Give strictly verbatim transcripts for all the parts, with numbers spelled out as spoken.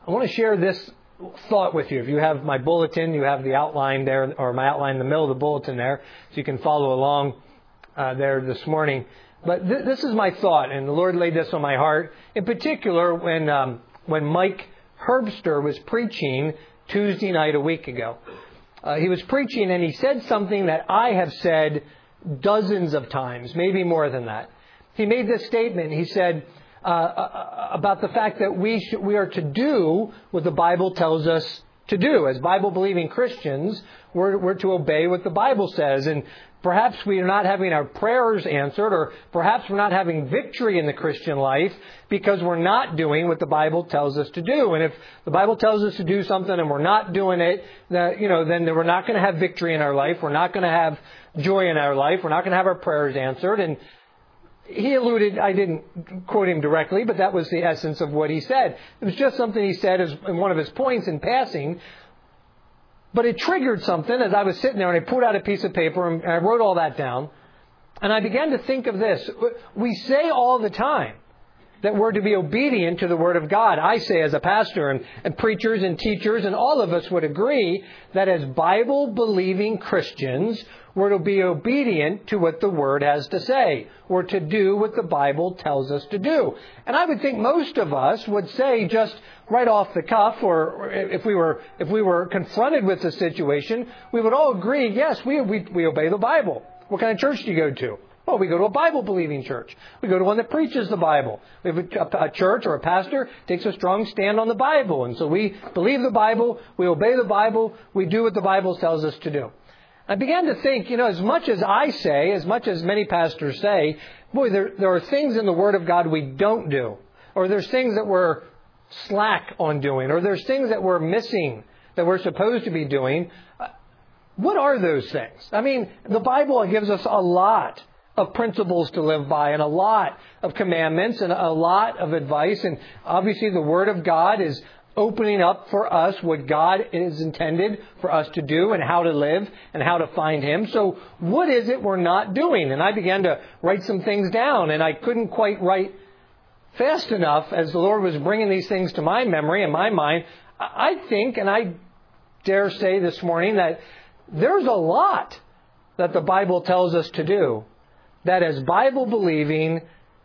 I want to share this thought with you. If you have my bulletin, you have the outline there, or my outline in the middle of the bulletin there, so you can follow along uh, there this morning. But th- this is my thought, and the Lord laid this on my heart. In particular, when um, when Mike Herbster was preaching Tuesday night a week ago. Uh, he was preaching, and he said something that I have said dozens of times, maybe more than that. He made this statement. He said uh, uh, about the fact that we sh- we are to do what the Bible tells us to do. As Bible-believing Christians, we're, we're to obey what the Bible says. And perhaps we are not having our prayers answered, or perhaps we're not having victory in the Christian life because we're not doing what the Bible tells us to do. And if the Bible tells us to do something and we're not doing it, that, you know, then we're not going to have victory in our life. We're not going to have joy in our life. We're not going to have our prayers answered. And he alluded, I didn't quote him directly, but that was the essence of what he said. It was just something he said as in one of his points in passing. But it triggered something as I was sitting there, and I pulled out a piece of paper and I wrote all that down. And I began to think of this. We say all the time that we're to be obedient to the Word of God. I say as a pastor, and, and preachers and teachers and all of us would agree that as Bible-believing Christians, we're to be obedient to what the Word has to say. We're to do what the Bible tells us to do. And I would think most of us would say just right off the cuff, or if we were if we were confronted with the situation, we would all agree, yes, we, we, we obey the Bible. What kind of church do you go to? Oh, we go to a Bible-believing church. We go to one that preaches the Bible. We have a, a church or a pastor takes a strong stand on the Bible. And so we believe the Bible, we obey the Bible, we do what the Bible tells us to do. I began to think, you know, as much as I say, as much as many pastors say, boy, there, there are things in the Word of God we don't do. Or there's things that we're slack on doing. Or there's things that we're missing that we're supposed to be doing. What are those things? I mean, the Bible gives us a lot of principles to live by, and a lot of commandments, and a lot of advice. And obviously the Word of God is opening up for us what God is intended for us to do and how to live and how to find Him. So what is it we're not doing? And I began to write some things down, and I couldn't quite write fast enough as the Lord was bringing these things to my memory and my mind. I think, and I dare say this morning, that there's a lot that the Bible tells us to do that as Bible-believing,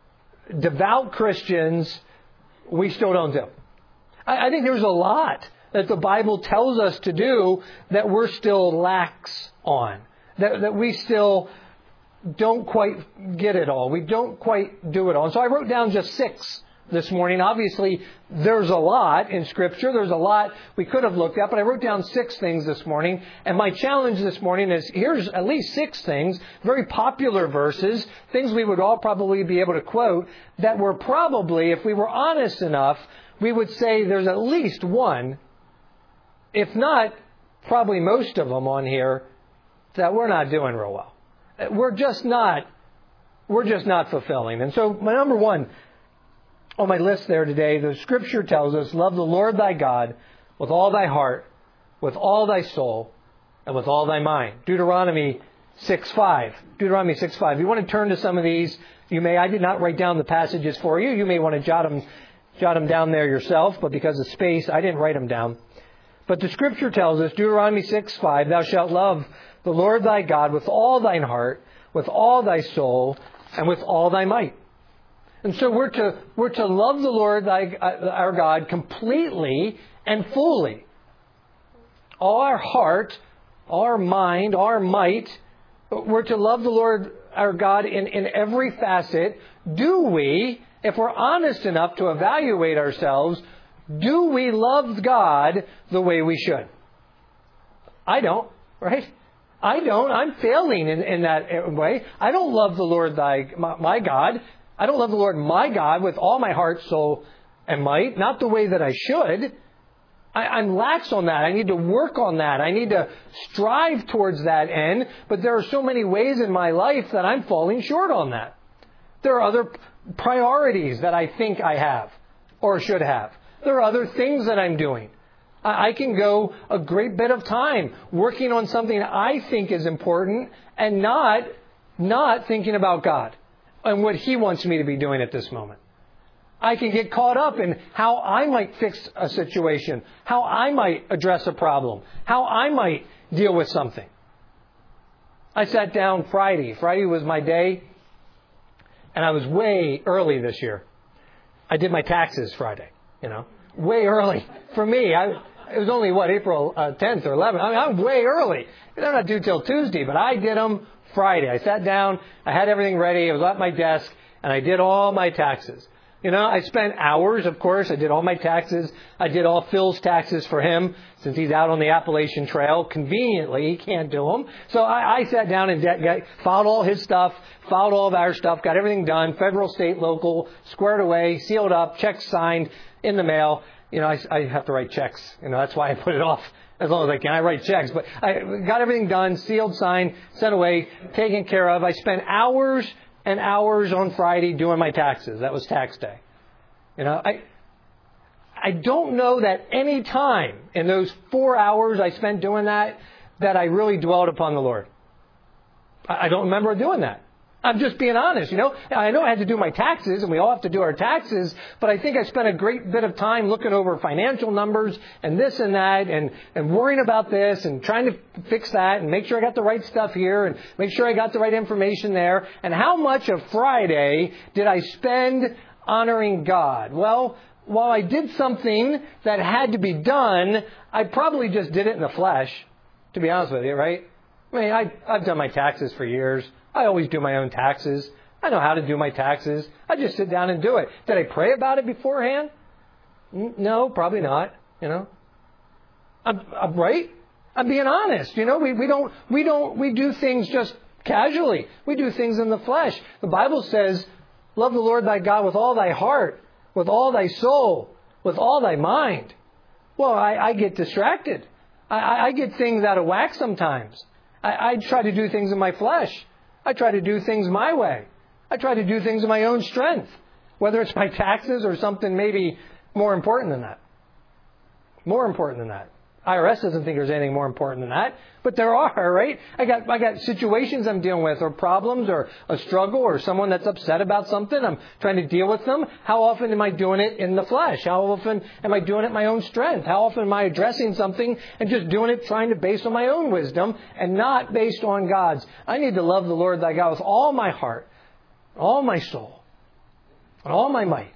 devout Christians, we still don't do. I think there's a lot that the Bible tells us to do that we're still lax on, that, that we still don't quite get it all. We don't quite do it all. And so I wrote down just six this morning. Obviously, there's a lot in Scripture. There's a lot we could have looked at, but I wrote down six things this morning. And my challenge this morning is, here's at least six things, very popular verses, things we would all probably be able to quote, that were probably, if we were honest enough, we would say there's at least one, if not probably most of them on here, that we're not doing real well. We're just not, we're just not fulfilling. And so my number one on my list there today, the Scripture tells us, love the Lord thy God with all thy heart, with all thy soul, and with all thy mind. Deuteronomy six five. Deuteronomy six five. If you want to turn to some of these, you may. I did not write down the passages for you. You may want to jot them Jot them down there yourself, but because of space, I didn't write them down. But the Scripture tells us, Deuteronomy six five, thou shalt love the Lord thy God with all thine heart, with all thy soul, and with all thy might. And so we're to we're to love the Lord thy, our God completely and fully. All our heart, our mind, our might. We're to love the Lord our God in, in every facet. Do we, if we're honest enough to evaluate ourselves, do we love God the way we should? I don't, right? I don't. I'm failing in, in that way. I don't love the Lord thy, my, my God. I don't love the Lord my God with all my heart, soul, and might. Not the way that I should. I, I'm lax on that. I need to work on that. I need to strive towards that end. But there are so many ways in my life that I'm falling short on that. There are other priorities that I think I have or should have. There are other things that I'm doing. I can go a great bit of time working on something I think is important and not, not thinking about God and what He wants me to be doing at this moment. I can get caught up in how I might fix a situation, how I might address a problem, how I might deal with something. I sat down Friday. Friday was my day, and I was way early this year. I did my taxes Friday, you know, way early. For me, I, it was only, what, April uh, tenth or eleventh. I mean, I'm way early. They're not due till Tuesday, but I did them Friday. I sat down, I had everything ready, I was at my desk, and I did all my taxes. You know, I spent hours, of course. I did all my taxes. I did all Phil's taxes for him since he's out on the Appalachian Trail. Conveniently, he can't do them. So I, I sat down and de- got, filed all his stuff, filed all of our stuff, got everything done, federal, state, local, squared away, sealed up, checks signed, in the mail. You know, I, I have to write checks. You know, that's why I put it off as long as I can. I write checks. But I got everything done, sealed, signed, sent away, taken care of. I spent hours and hours on Friday doing my taxes. That was tax day. You know, I I don't know that any time in those four hours I spent doing that, that I really dwelled upon the Lord. I, I don't remember doing that. I'm just being honest, you know. I know I had to do my taxes, and we all have to do our taxes, but I think I spent a great bit of time looking over financial numbers and this and that and, and worrying about this and trying to fix that and make sure I got the right stuff here and make sure I got the right information there. And how much of Friday did I spend honoring God? Well, while I did something that had to be done, I probably just did it in the flesh, to be honest with you, right? I mean, I, I've done my taxes for years. I always do my own taxes. I know how to do my taxes. I just sit down and do it. Did I pray about it beforehand? No, probably not. You know, I'm, I'm right. I'm being honest. You know, we, we don't we don't we do things just casually. We do things in the flesh. The Bible says, "Love the Lord thy God with all thy heart, with all thy soul, with all thy mind." Well, I, I get distracted. I, I get things out of whack sometimes. I, I try to do things in my flesh. I try to do things my way. I try to do things in my own strength, whether it's my taxes or something maybe more important than that. More important than that. I R S doesn't think there's anything more important than that, but there are, right? I got I got situations I'm dealing with, or problems, or a struggle, or someone that's upset about something. I'm trying to deal with them. How often am I doing it in the flesh? How often am I doing it in my own strength? How often am I addressing something and just doing it trying to base on my own wisdom and not based on God's? I need to love the Lord thy God with all my heart, all my soul, and all my might.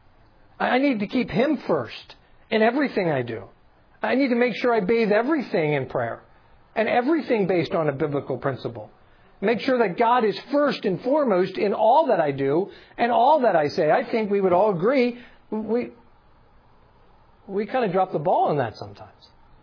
I need to keep Him first in everything I do. I need to make sure I bathe everything in prayer and everything based on a biblical principle. Make sure that God is first and foremost in all that I do and all that I say. I think we would all agree we we kind of drop the ball on that sometimes.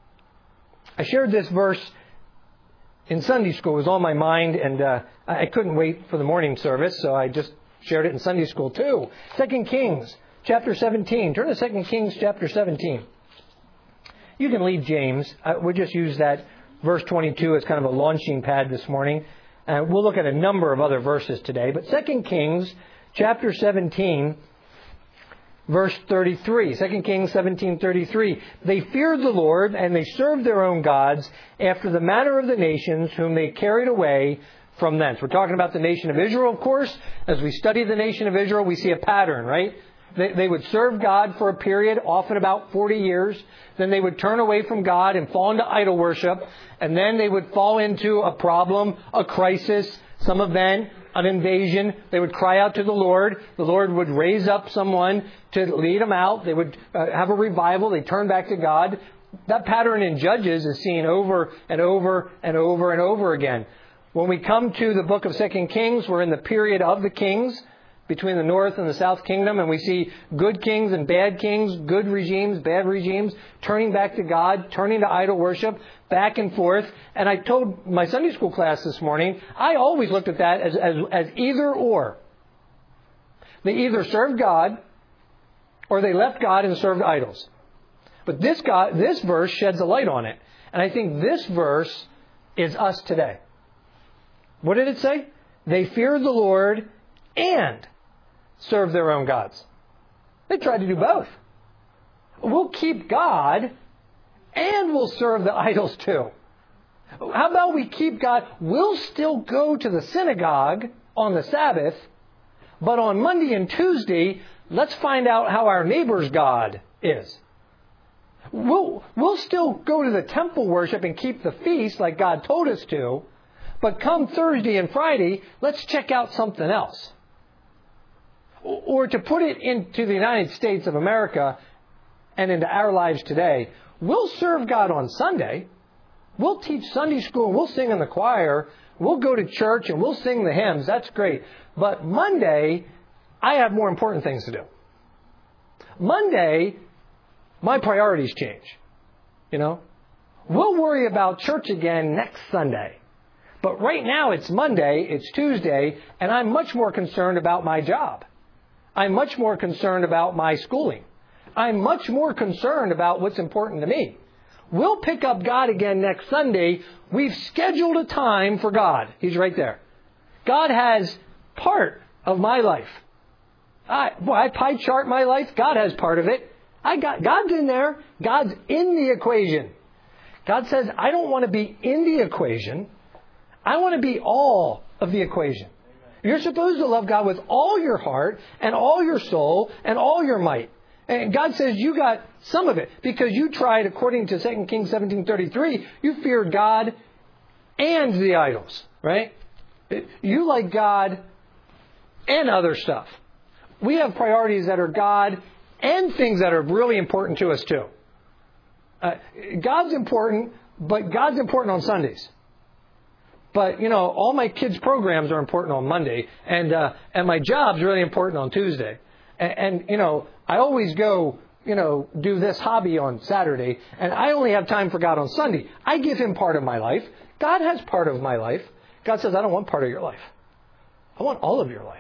I shared this verse in Sunday school. It was on my mind, and uh, I couldn't wait for the morning service, so I just shared it in Sunday school too. Second Kings chapter seventeen. Turn to Second Kings chapter seventeen. You can leave James. Uh, we'll just use that verse twenty-two as kind of a launching pad this morning. Uh, we'll look at a number of other verses today. But Second Kings chapter seventeen, verse thirty-three. Second Kings seventeen thirty-three. They feared the Lord, and they served their own gods after the manner of the nations whom they carried away from thence. We're talking about the nation of Israel, of course. As we study the nation of Israel, we see a pattern, right? They, they would serve God for a period, often about forty years. Then they would turn away from God and fall into idol worship. And then they would fall into a problem, a crisis, some event, an invasion. They would cry out to the Lord. The Lord would raise up someone to lead them out. They would uh, have a revival. They turn back to God. That pattern in Judges is seen over and over and over and over again. When we come to the book of Second Kings, we're in the period of the kings, between the north and the south kingdom, and we see good kings and bad kings, good regimes, bad regimes, turning back to God, turning to idol worship, back and forth. And I told my Sunday school class this morning, I always looked at that as, as, as either or. They either served God or they left God and served idols. But this God, this verse sheds a light on it. And I think this verse is us today. What did it say? They feared the Lord and serve their own gods. They tried to do both. We'll keep God and we'll serve the idols too. How about we keep God? We'll still go to the synagogue on the Sabbath, but on Monday and Tuesday, let's find out how our neighbor's God is. We'll, we'll still go to the temple worship and keep the feast like God told us to, but come Thursday and Friday, let's check out something else. Or to put it into the United States of America and into our lives today, we'll serve God on Sunday. We'll teach Sunday school and we'll sing in the choir. We'll go to church and we'll sing the hymns. That's great. But Monday, I have more important things to do. Monday, my priorities change. You know, we'll worry about church again next Sunday. But right now it's Monday, it's Tuesday, and I'm much more concerned about my job. I'm much more concerned about my schooling. I'm much more concerned about what's important to me. We'll pick up God again next Sunday. We've scheduled a time for God. He's right there. God has part of my life. I, boy, I pie chart my life. God has part of it. I got God's in there. God's in the equation. God says, I don't want to be in the equation. I want to be all of the equation. You're supposed to love God with all your heart and all your soul and all your might. And God says you got some of it because you tried, according to Second Kings seventeen thirty-three, you feared God and the idols, right? You like God and other stuff. We have priorities that are God and things that are really important to us too. Uh, God's important, but God's important on Sundays. But, you know, all my kids' programs are important on Monday, and uh, and my job's really important on Tuesday. And, and, you know, I always go, you know, do this hobby on Saturday, and I only have time for God on Sunday. I give Him part of my life. God has part of my life. God says, I don't want part of your life. I want all of your life.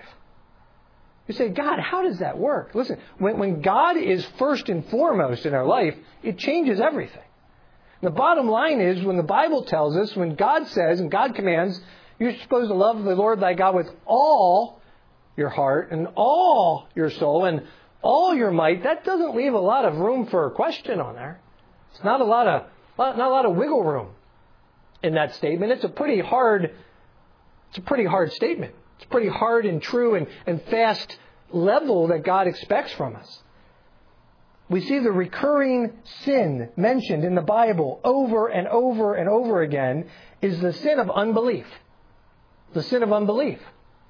You say, God, how does that work? Listen, when, when God is first and foremost in our life, it changes everything. The bottom line is, when the Bible tells us, when God says and God commands, you're supposed to love the Lord thy God with all your heart and all your soul and all your might, that doesn't leave a lot of room for a question on there. It's not a lot of not a lot of wiggle room in that statement. It's a pretty hard it's a pretty hard statement. It's a pretty hard and true and, and fast level that God expects from us. We see the recurring sin mentioned in the Bible over and over and over again is the sin of unbelief. The sin of unbelief.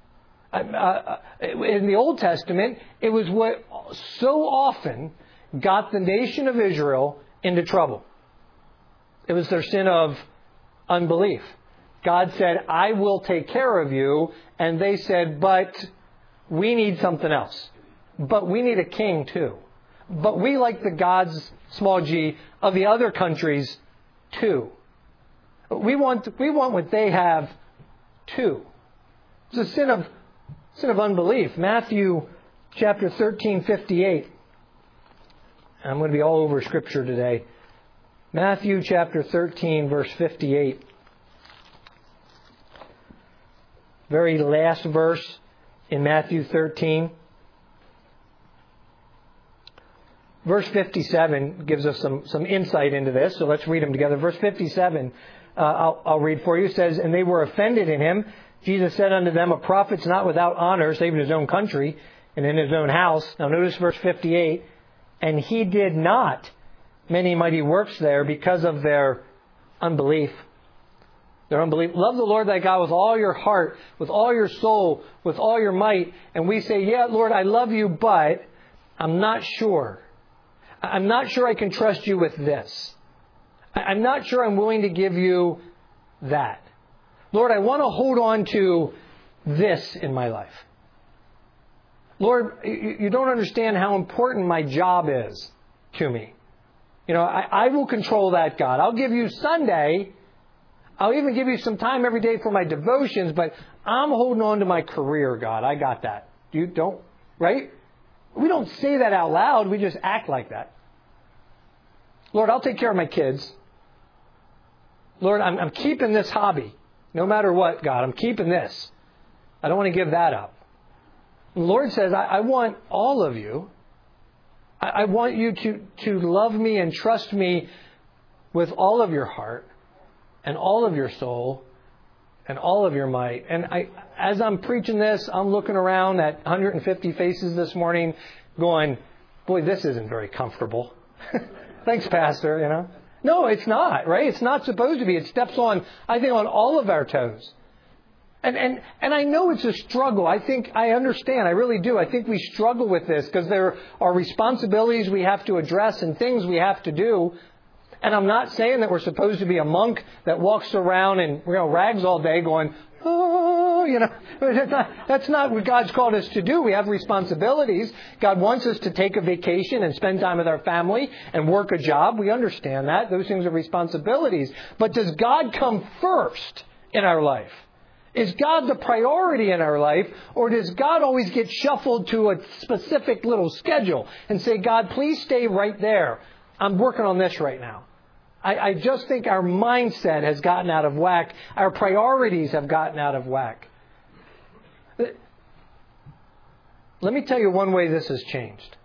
Uh, in the Old Testament, it was what so often got the nation of Israel into trouble. It was their sin of unbelief. God said, I will take care of you. And they said, but we need something else. But we need a king too. But we like the gods, small g, of the other countries too. We want we want what they have too. It's a sin of sin of unbelief. Matthew chapter thirteen, fifty-eight. I'm going to be all over Scripture today. Matthew chapter thirteen, verse fifty-eight. Very last verse in Matthew thirteen. Verse fifty-seven gives us some, some insight into this, so let's read them together. Verse fifty-seven, uh, I'll, I'll read for you. It says, and they were offended in him. Jesus said unto them, a prophet's not without honor, save in his own country and in his own house. Now notice verse fifty-eight. And he did not many mighty works there because of their unbelief. Their unbelief. Love the Lord thy God with all your heart, with all your soul, with all your might. And we say, yeah, Lord, I love you, but I'm not sure. I'm not sure I can trust you with this. I'm not sure I'm willing to give you that. Lord, I want to hold on to this in my life. Lord, you don't understand how important my job is to me. You know, I, I will control that, God. I'll give you Sunday. I'll even give you some time every day for my devotions, but I'm holding on to my career, God. I got that. You don't, right? We don't say that out loud. We just act like that. Lord, I'll take care of my kids. Lord, I'm, I'm keeping this hobby. No matter what, God, I'm keeping this. I don't want to give that up. And the Lord says, I, I want all of you. I, I want you to, to love me and trust me with all of your heart and all of your soul and all of your might. And I, as I'm preaching this, I'm looking around at one hundred fifty faces this morning. going, boy, this isn't very comfortable. Thanks, Pastor, you know. No, it's not, right? It's not supposed to be. It steps on, I think, on all of our toes. And and and I know it's a struggle. I think I understand. I really do. I think we struggle with this because there are responsibilities we have to address and things we have to do. And I'm not saying that we're supposed to be a monk that walks around in, you know, rags all day going, oh, you know. That's not, that's not what God's called us to do. We have responsibilities. God wants us to take a vacation and spend time with our family and work a job. We understand that. Those things are responsibilities. But does God come first in our life? Is God the priority in our life, or does God always get shuffled to a specific little schedule and say, God, please stay right there. I'm working on this right now. I, I just think our mindset has gotten out of whack. Our priorities have gotten out of whack. Let me tell you one way this has changed.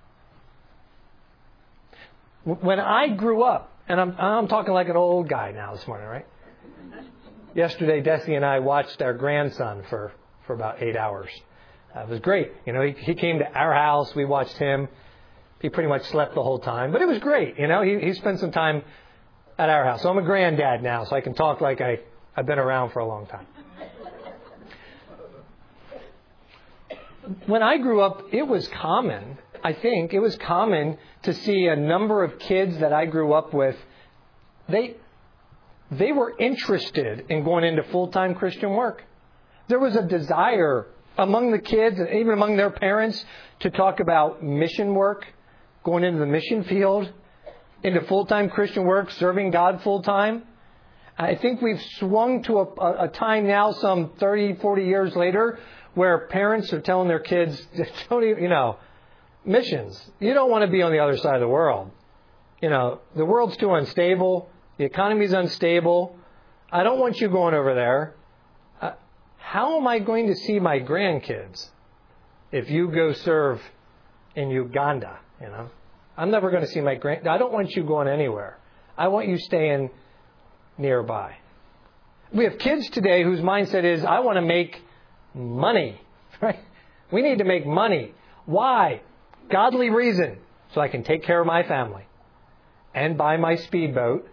When I grew up, and I'm, I'm talking like an old guy now this morning, right? Yesterday, Desi and I watched our grandson for, for about eight hours. Uh, it was great. You know, he, he came to our house. We watched him. He pretty much slept the whole time. But it was great. You know, he, he spent some time at our house. So I'm a granddad now, so I can talk like I, I've been around for a long time. When I grew up, it was common, I think, it was common to see a number of kids that I grew up with. They... They were interested in going into full-time Christian work. There was a desire among the kids and even among their parents to talk about mission work, going into the mission field, into full-time Christian work, serving God full-time. I think we've swung to a, a time now, some thirty, forty years later, where parents are telling their kids, don't even, you know, missions. You don't want to be on the other side of the world. You know, the world's too unstable. The economy's unstable. I don't want you going over there. Uh, how am I going to see my grandkids if you go serve in Uganda? You know, I'm never going to see my grand. I don't want you going anywhere. I want you staying nearby. We have kids today whose mindset is, I want to make money. Right? We need to make money. Why? Godly reason. So I can take care of my family and buy my speedboat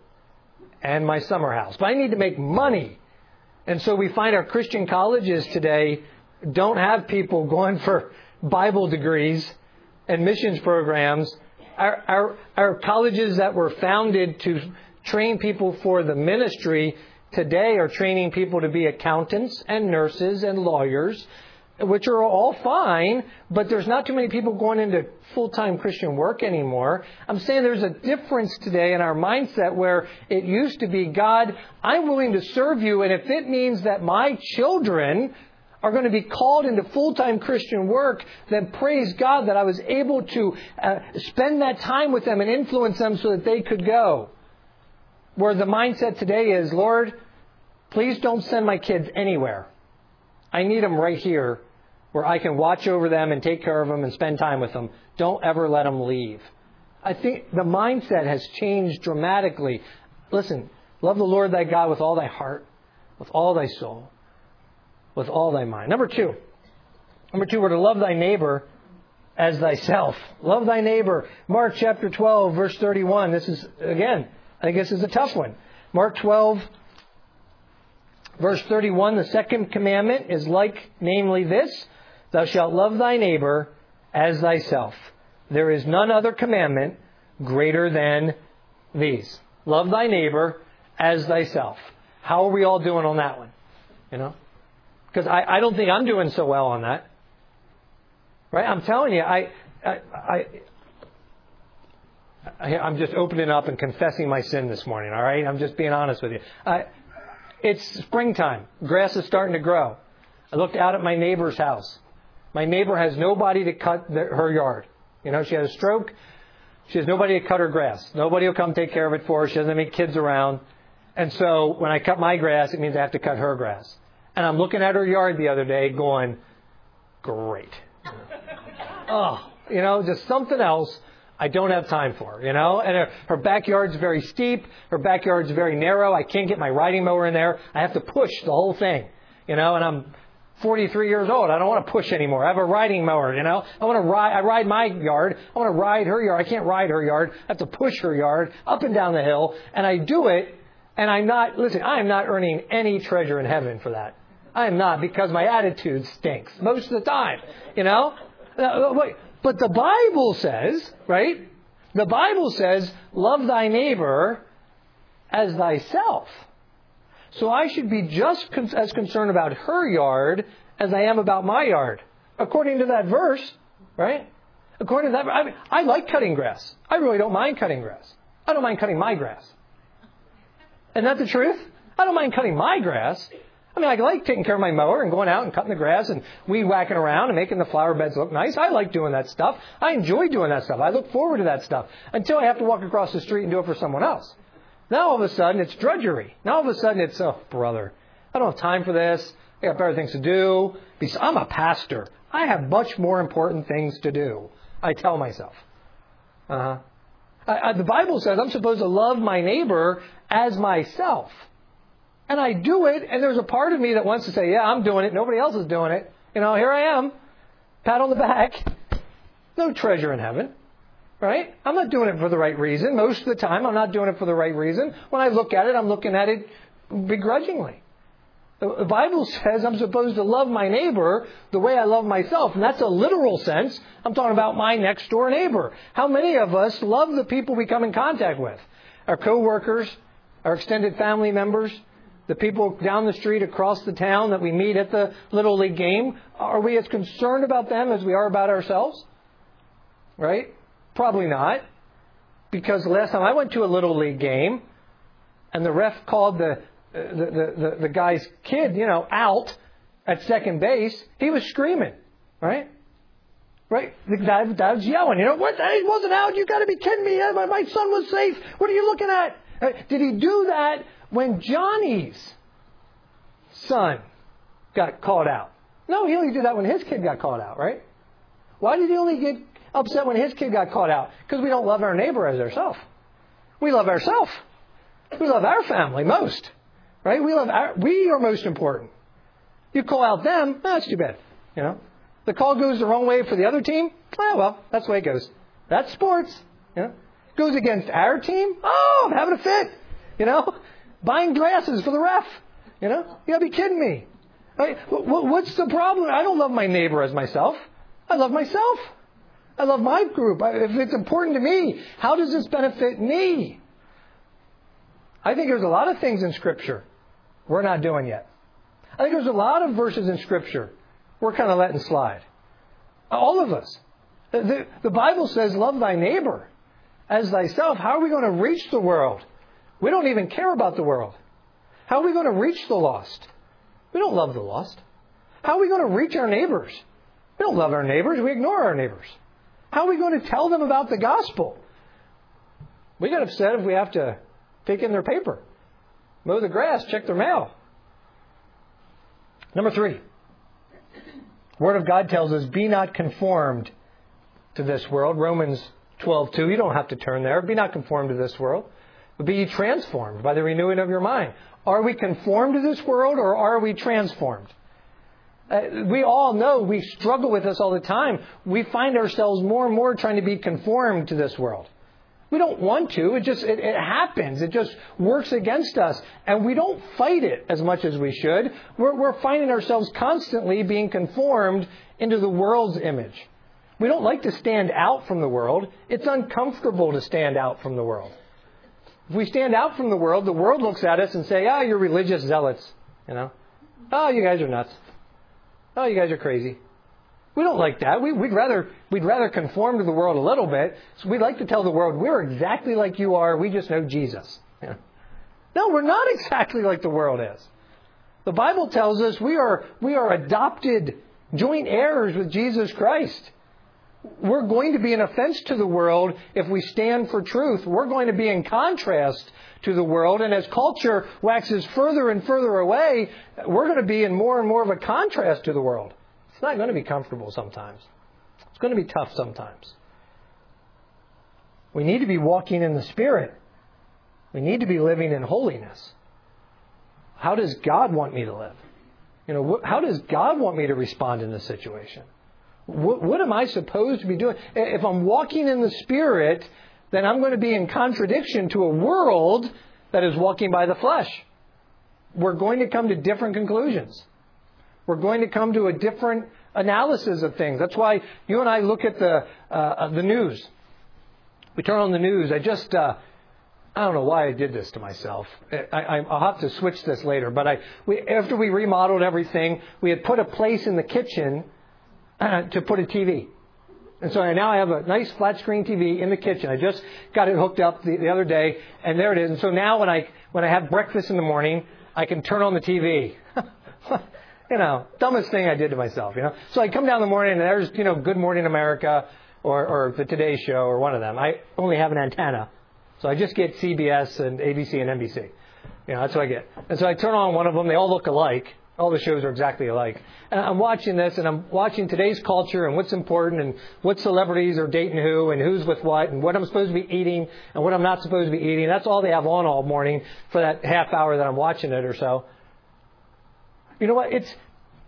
and my summer house. But I need to make money. And so we find our Christian colleges today don't have people going for Bible degrees and missions programs. Our, our, our colleges that were founded to train people for the ministry today are training people to be accountants and nurses and lawyers, which are all fine, but there's not too many people going into full-time Christian work anymore. I'm saying there's a difference today in our mindset where it used to be, God, I'm willing to serve you, and if it means that my children are going to be called into full-time Christian work, then praise God that I was able to uh, spend that time with them and influence them so that they could go. Where the mindset today is, Lord, please don't send my kids anywhere. I need them right here where I can watch over them and take care of them and spend time with them. Don't ever let them leave. I think the mindset has changed dramatically. Listen, love the Lord thy God with all thy heart, with all thy soul, with all thy mind. Number two. Number two, we're to love thy neighbor as thyself. Love thy neighbor. Mark chapter twelve, verse thirty-one. This is, again, I think this is a tough one. Mark twelve, verse thirty-one, the second commandment is like, namely this, thou shalt love thy neighbor as thyself. There is none other commandment greater than these. Love thy neighbor as thyself. How are we all doing on that one? You know? Because I, I don't think I'm doing so well on that. Right? I'm telling you, I, I, I, I, I'm just opening up and confessing my sin this morning, all right? I'm just being honest with you. I, it's springtime. Grass is starting to grow. I looked out at my neighbor's house. My neighbor has nobody to cut the, her yard. You know, she had a stroke. She has nobody to cut her grass. Nobody will come take care of it for her. She doesn't have any kids around. And so when I cut my grass, it means I have to cut her grass. And I'm looking at her yard the other day going, great. Oh, you know, just something else I don't have time for, you know. And her, her backyard's very steep. Her backyard's very narrow. I can't get my riding mower in there. I have to push the whole thing, you know. And I'm forty-three years old. I don't want to push anymore. I have a riding mower, you know. I want to ride, I ride my yard. I want to ride her yard. I can't ride her yard. I have to push her yard up and down the hill. And I do it, and I'm not, listen, I am not earning any treasure in heaven for that. I am not, because my attitude stinks most of the time, you know. But the Bible says, right? The Bible says, love thy neighbor as thyself. So I should be just con- as concerned about her yard as I am about my yard. According to that verse, right? According to that, I, mean, I like cutting grass. I really don't mind cutting grass. I don't mind cutting my grass. Isn't that the truth? I don't mind cutting my grass. I mean, I like taking care of my mower and going out and cutting the grass and weed whacking around and making the flower beds look nice. I like doing that stuff. I enjoy doing that stuff. I look forward to that stuff until I have to walk across the street and do it for someone else. Now all of a sudden it's drudgery. Now all of a sudden it's, oh, brother, I don't have time for this. I got better things to do. I'm a pastor. I have much more important things to do. I tell myself. Uh-huh. I, I, the Bible says I'm supposed to love my neighbor as myself. And I do it, and there's a part of me that wants to say, yeah, I'm doing it. Nobody else is doing it. You know, here I am. Pat on the back. No treasure in heaven. Right? I'm not doing it for the right reason. Most of the time, I'm not doing it for the right reason. When I look at it, I'm looking at it begrudgingly. The Bible says I'm supposed to love my neighbor the way I love myself. And that's a literal sense. I'm talking about my next door neighbor. How many of us love the people we come in contact with? Our co-workers, our extended family members, the people down the street across the town that we meet at the Little League game. Are we as concerned about them as we are about ourselves? Right? Probably not. Because the last time I went to a Little League game and the ref called the the, the, the, the guy's kid, you know, out at second base, he was screaming. Right? Right? The guy, the guy was yelling, you know, what? He wasn't out. You got to be kidding me. My, my son was safe. What are you looking at? Did he do that when Johnny's son got called out? No, he only did that when his kid got called out, right? Why did he only get upset when his kid got caught out? Because we don't love our neighbor as ourselves. We love ourselves. We love our family most. Right? We love our, we are most important. You call out them, that's too bad. You know? The call goes the wrong way for the other team, oh well, that's the way it goes. That's sports. You know? Goes against our team, oh, I'm having a fit. You know? Buying glasses for the ref. You know? You gotta be kidding me. Right? What's the problem? I don't love my neighbor as myself. I love myself. I love my group. If it's important to me, how does this benefit me? I think there's a lot of things in Scripture we're not doing yet. I think there's a lot of verses in Scripture we're kind of letting slide. All of us. The, the Bible says, love thy neighbor as thyself. How are we going to reach the world? We don't even care about the world. How are we going to reach the lost? We don't love the lost. How are we going to reach our neighbors? We don't love our neighbors. We ignore our neighbors. How are we going to tell them about the gospel? We get upset if we have to take in their paper, mow the grass, check their mail. Number three. Word of God tells us, be not conformed to this world. Romans twelve two. You don't have to turn there. Be not conformed to this world, but be ye transformed by the renewing of your mind. Are we conformed to this world or are we transformed? Uh, we all know, we struggle with this all the time. We find ourselves more and more trying to be conformed to this world. We don't want to. It just, it, it happens. It just works against us. And we don't fight it as much as we should. We're, we're finding ourselves constantly being conformed into the world's image. We don't like to stand out from the world. It's uncomfortable to stand out from the world. If we stand out from the world, the world looks at us and say, oh, you're religious zealots. You know, oh, you guys are nuts. Oh, you guys are crazy. We don't like that. We, we'd rather we'd rather conform to the world a little bit. So we'd like to tell the world, we're exactly like you are. We just know Jesus. Yeah. No, we're not exactly like the world is. The Bible tells us we are we are adopted joint heirs with Jesus Christ. We're going to be an offense to the world if we stand for truth. We're going to be in contrast to the world. And as culture waxes further and further away, we're going to be in more and more of a contrast to the world. It's not going to be comfortable sometimes. It's going to be tough sometimes. We need to be walking in the Spirit. We need to be living in holiness. How does God want me to live? You know, wh- how does God want me to respond in this situation? What, what am I supposed to be doing? If I'm walking in the Spirit, then I'm going to be in contradiction to a world that is walking by the flesh. We're going to come to different conclusions. We're going to come to a different analysis of things. That's why you and I look at the uh, the news. We turn on the news. I just, uh, I don't know why I did this to myself. I, I, I'll have to switch this later. But I, we, after we remodeled everything, we had put a place in the kitchen uh, to put a T V. And so now I have a nice flat screen T V in the kitchen. I just got it hooked up the, the other day, and there it is. And so now when I when I have breakfast in the morning, I can turn on the T V. You know, dumbest thing I did to myself, you know. So I come down in the morning and there's, you know, Good Morning America or, or the Today Show or one of them. I only have an antenna. So I just get C B S and A B C and N B C. You know, that's what I get. And so I turn on one of them. They all look alike. All the shows are exactly alike. And I'm watching this and I'm watching today's culture and what's important and what celebrities are dating who and who's with what and what I'm supposed to be eating and what I'm not supposed to be eating. That's all they have on all morning for that half hour that I'm watching it or so. You know what? It's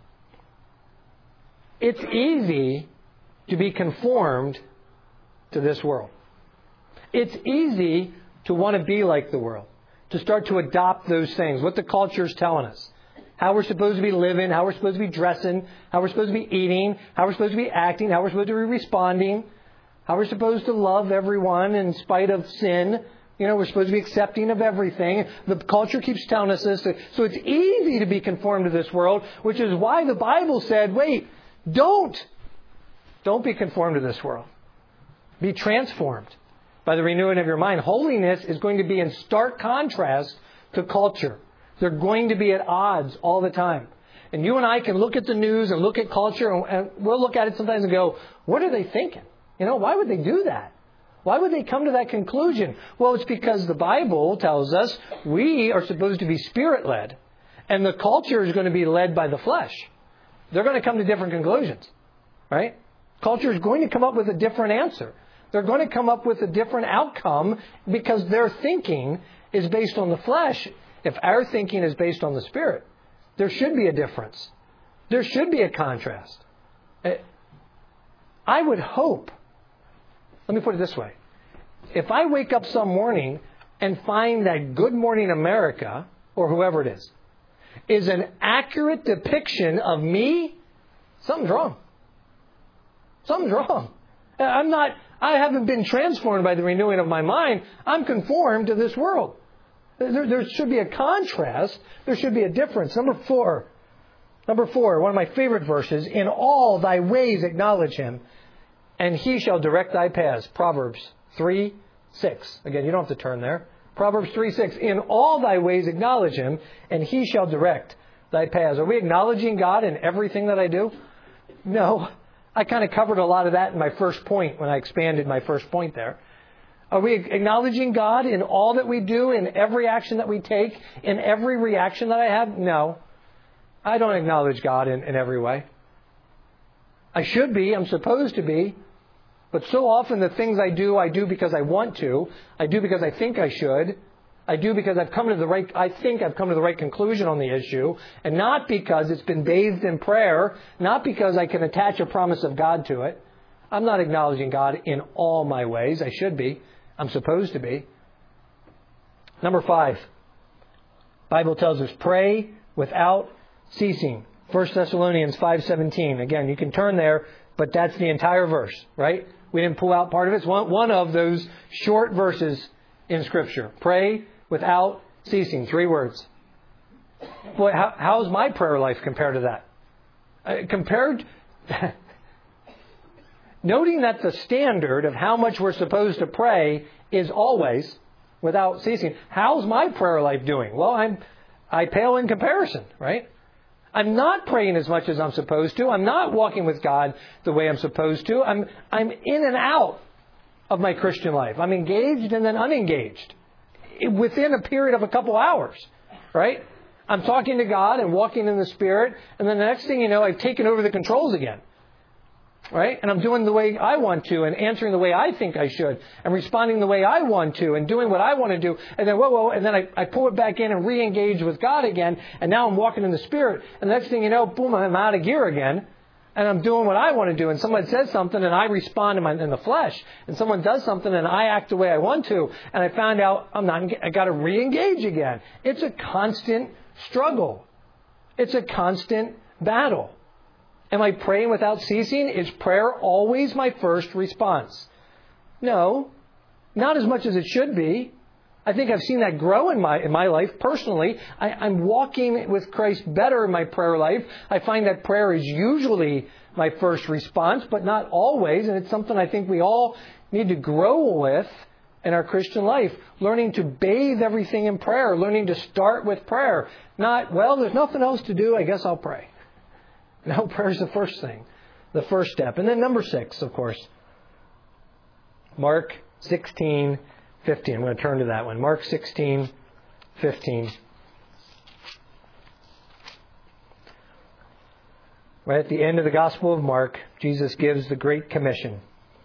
it's easy to be conformed to this world. It's easy to want to be like the world, to start to adopt those things, what the culture is telling us, how we're supposed to be living, how we're supposed to be dressing, how we're supposed to be eating, how we're supposed to be acting, how we're supposed to be responding, how we're supposed to love everyone in spite of sin. You know, we're supposed to be accepting of everything. The culture keeps telling us this. So it's easy to be conformed to this world, which is why the Bible said, wait, don't. Don't be conformed to this world. Be transformed by the renewing of your mind. Holiness is going to be in stark contrast to culture. They're going to be at odds all the time. And you and I can look at the news and look at culture, and we'll look at it sometimes and go, what are they thinking? You know, why would they do that? Why would they come to that conclusion? Well, it's because the Bible tells us we are supposed to be Spirit-led, and the culture is going to be led by the flesh. They're going to come to different conclusions, right? Culture is going to come up with a different answer. They're going to come up with a different outcome because their thinking is based on the flesh. If our thinking is based on the Spirit, there should be a difference. There should be a contrast. I would hope, let me put it this way. If I wake up some morning and find that Good Morning America, or whoever it is, is an accurate depiction of me, something's wrong. Something's wrong. I'm not, I haven't been transformed by the renewing of my mind. I'm conformed to this world. There, there should be a contrast. There should be a difference. Number four. Number four, one of my favorite verses. In all thy ways acknowledge him, and he shall direct thy paths. Proverbs three, six. Again, you don't have to turn there. Proverbs three, six. In all thy ways acknowledge him, and he shall direct thy paths. Are we acknowledging God in everything that I do? No. I kind of covered a lot of that in my first point when I expanded my first point there. Are we acknowledging God in all that we do, in every action that we take, in every reaction that I have? No. I don't acknowledge God in, in every way. I should be. I'm supposed to be. But so often the things I do, I do because I want to. I do because I think I should. I do because I've come to the right, I think I've come to the right conclusion on the issue. And not because it's been bathed in prayer. Not because I can attach a promise of God to it. I'm not acknowledging God in all my ways. I should be. I'm supposed to be. Number five. Bible tells us pray without ceasing. First Thessalonians five seventeen. Again, you can turn there, but that's the entire verse, right? We didn't pull out part of it. It's one, one of those short verses in Scripture. Pray without ceasing. Three words. Boy, how, how's my prayer life compared to that? Uh, compared... Noting that the standard of how much we're supposed to pray is always without ceasing. How's my prayer life doing? Well, I'm, I pale in comparison, right? I'm not praying as much as I'm supposed to. I'm not walking with God the way I'm supposed to. I'm, I'm in and out of my Christian life. I'm engaged and then unengaged within a period of a couple hours, right? I'm talking to God and walking in the Spirit, and then the next thing you know, I've taken over the controls again. right? And I'm doing the way I want to and answering the way I think I should and responding the way I want to and doing what I want to do. And then, whoa, whoa, and then I, I pull it back in and re-engage with God again. And now I'm walking in the Spirit. And the next thing you know, boom, I'm out of gear again. And I'm doing what I want to do. And someone says something and I respond in, my, in the flesh. And someone does something and I act the way I want to. And I found out I'm not, I got to re-engage again. It's a constant struggle. It's a constant battle. Am I praying without ceasing? Is prayer always my first response? No, not as much as it should be. I think I've seen that grow in my in my life personally. I, I'm walking with Christ better in my prayer life. I find that prayer is usually my first response, but not always. And it's something I think we all need to grow with in our Christian life. Learning to bathe everything in prayer. Learning to start with prayer. Not, well, there's nothing else to do. I guess I'll pray. No, prayer is the first thing. The first step. And then number six, of course. Mark sixteen fifteen. I'm going to turn to that one. Mark sixteen fifteen. Right at the end of the Gospel of Mark, Jesus gives the Great Commission.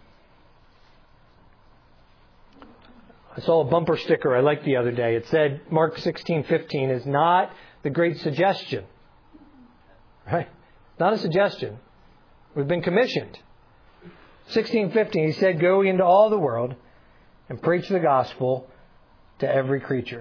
I saw a bumper sticker I liked the other day. It said, Mark sixteen fifteen is not the Great Suggestion. Right? Not a suggestion. We've been commissioned. sixteen fifteen, he said, go into all the world and preach the gospel to every creature.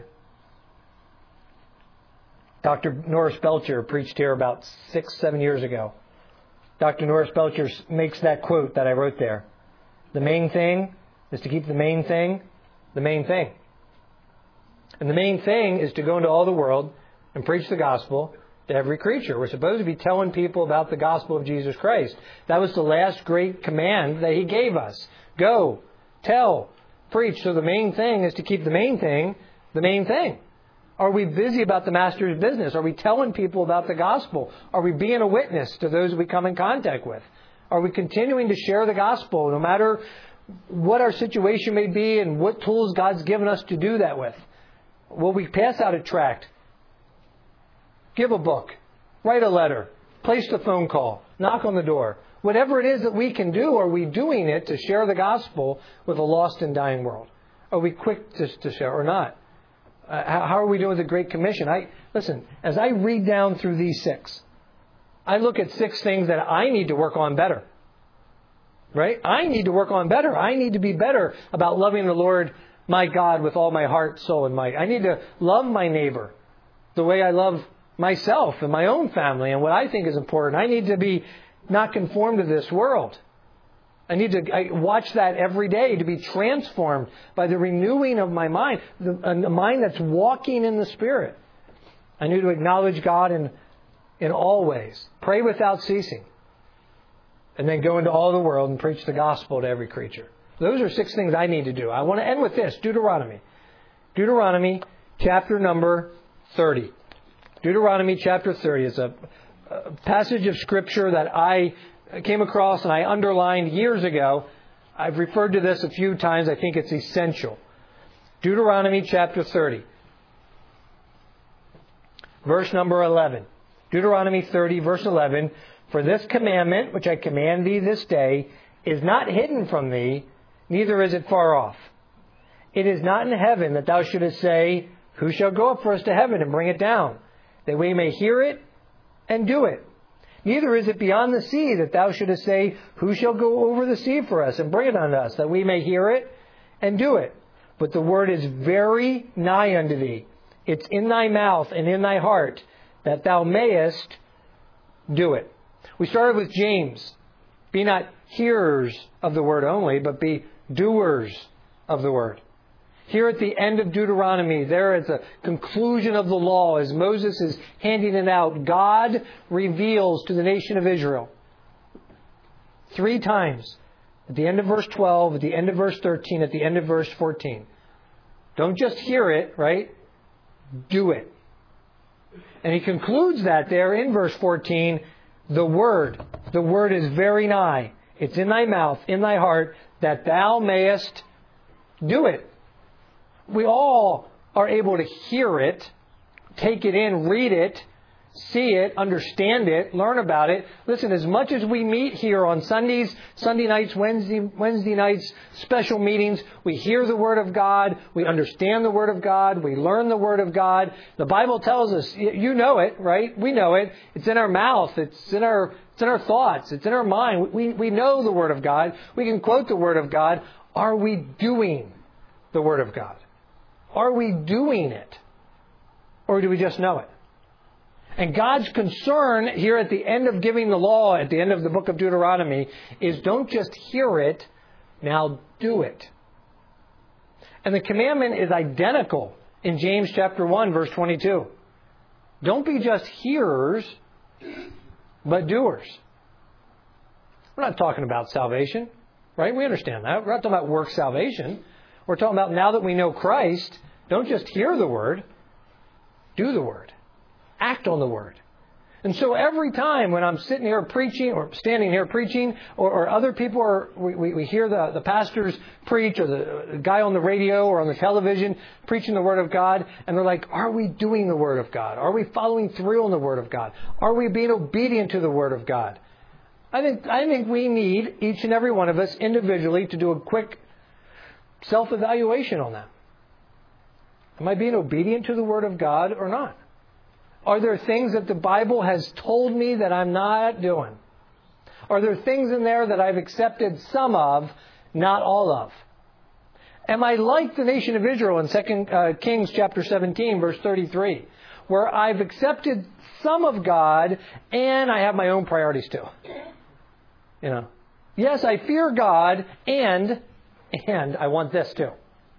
Doctor Norris Belcher preached here about six, seven years ago. Doctor Norris Belcher makes that quote that I wrote there. The main thing is to keep the main thing the main thing. And the main thing is to go into all the world and preach the gospel to every creature. We're supposed to be telling people about the gospel of Jesus Christ. That was the last great command that he gave us. Go, tell, preach. So the main thing is to keep the main thing the main thing. Are we busy about the Master's business? Are we telling people about the gospel? Are we being a witness to those we come in contact with? Are we continuing to share the gospel no matter what our situation may be and what tools God's given us to do that with? Will we pass out a tract? Give a book, write a letter, place the phone call, knock on the door. Whatever it is that we can do, are we doing it to share the gospel with a lost and dying world? Are we quick to, to share or not? Uh, how, how are we doing with the Great Commission? I listen, as I read down through these six, I look at six things that I need to work on better. Right? I need to work on better. I need to be better about loving the Lord my God with all my heart, soul, and might. I need to love my neighbor the way I love myself and my own family and what I think is important. I need to be not conformed to this world. I need to I watch that every day to be transformed by the renewing of my mind, the, a mind that's walking in the Spirit. I need to acknowledge God in, in all ways. Pray without ceasing. And then go into all the world and preach the gospel to every creature. Those are six things I need to do. I want to end with this. Deuteronomy. Deuteronomy chapter number thirty. Deuteronomy chapter thirty is a, a passage of Scripture that I came across and I underlined years ago. I've referred to this a few times. I think it's essential. Deuteronomy chapter thirty. Verse number eleven. Deuteronomy thirty, verse eleven. For this commandment, which I command thee this day, is not hidden from thee, neither is it far off. It is not in heaven that thou shouldest say, who shall go up for us to heaven and bring it down, that we may hear it and do it. Neither is it beyond the sea that thou shouldest say, who shall go over the sea for us and bring it unto us, that we may hear it and do it. But the word is very nigh unto thee. It's in thy mouth and in thy heart, that thou mayest do it. We started with James. Be not hearers of the word only, but be doers of the word. Here at the end of Deuteronomy, there is a conclusion of the law as Moses is handing it out. God reveals to the nation of Israel three times. At the end of verse twelve, at the end of verse thirteen, at the end of verse fourteen. Don't just hear it, right? Do it. And he concludes that there in verse fourteen. The word, the word is very nigh. It's in thy mouth, in thy heart, that thou mayest do it. We all are able to hear it, take it in, read it, see it, understand it, learn about it. Listen, as much as we meet here on Sundays, Sunday nights, Wednesday, Wednesday nights, special meetings, we hear the Word of God, we understand the Word of God, we learn the Word of God. The Bible tells us, you know it, right? We know it. It's in our mouth. It's in our, it's in our thoughts. It's in our mind. We, we know the Word of God. We can quote the Word of God. Are we doing the Word of God? Are we doing it? Or do we just know it? And God's concern here at the end of giving the law, at the end of the book of Deuteronomy, is don't just hear it, now do it. And the commandment is identical in James chapter one, verse twenty-two. Don't be just hearers, but doers. We're not talking about salvation, right? We understand that. We're not talking about work salvation. We're talking about now that we know Christ, don't just hear the Word, do the Word. Act on the Word. And so every time when I'm sitting here preaching or standing here preaching or, or other people are, we, we, we hear the, the pastors preach or the, the guy on the radio or on the television preaching the Word of God, and they're like, are we doing the Word of God? Are we following through on the Word of God? Are we being obedient to the Word of God? I think, I think we need, each and every one of us individually, to do a quick self-evaluation on that. Am I being obedient to the Word of God or not? Are there things that the Bible has told me that I'm not doing? Are there things in there that I've accepted some of, not all of? Am I like the nation of Israel in Second Kings chapter seventeen, verse thirty-three, where I've accepted some of God and I have my own priorities too? You know, yes, I fear God and and I want this too.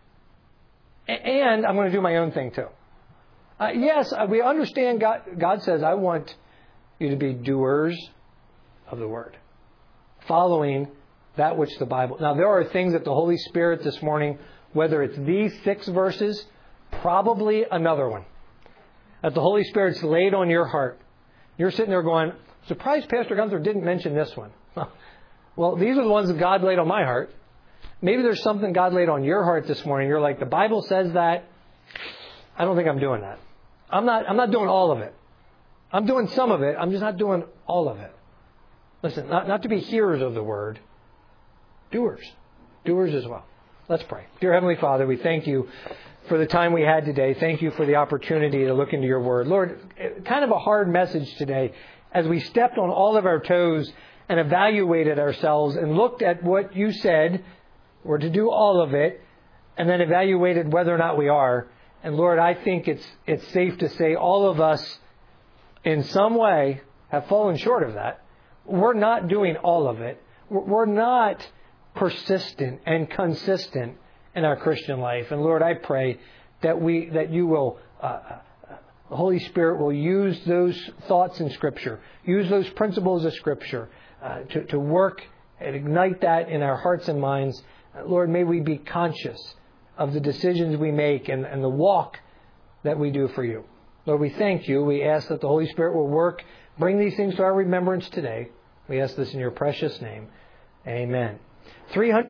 And I'm going to do my own thing too. Uh, yes, we understand God, God says, I want you to be doers of the Word. Following that which the Bible... Now, there are things that the Holy Spirit this morning, whether it's these six verses, probably another one, that the Holy Spirit's laid on your heart. You're sitting there going, surprised Pastor Gunther didn't mention this one. Well, these are the ones that God laid on my heart. Maybe there's something God laid on your heart this morning. You're like, the Bible says that. I don't think I'm doing that. I'm not, I'm not doing all of it. I'm doing some of it. I'm just not doing all of it. Listen, not, not to be hearers of the Word, doers. Doers as well. Let's pray. Dear Heavenly Father, we thank you for the time we had today. Thank you for the opportunity to look into your Word. Lord, kind of a hard message today as we stepped on all of our toes and evaluated ourselves and looked at what you said, or to do all of it, and then evaluated whether or not we are. And Lord, I think it's it's safe to say all of us in some way have fallen short of that. We're not doing all of it. We're not persistent and consistent in our Christian life. And Lord, I pray that we that you will, uh, the Holy Spirit will use those thoughts in Scripture, use those principles of Scripture uh, to, to work and ignite that in our hearts and minds. Lord, may we be conscious of the decisions we make and, and the walk that we do for you. Lord, we thank you. We ask that the Holy Spirit will work, bring these things to our remembrance today. We ask this in your precious name. Amen. three hundred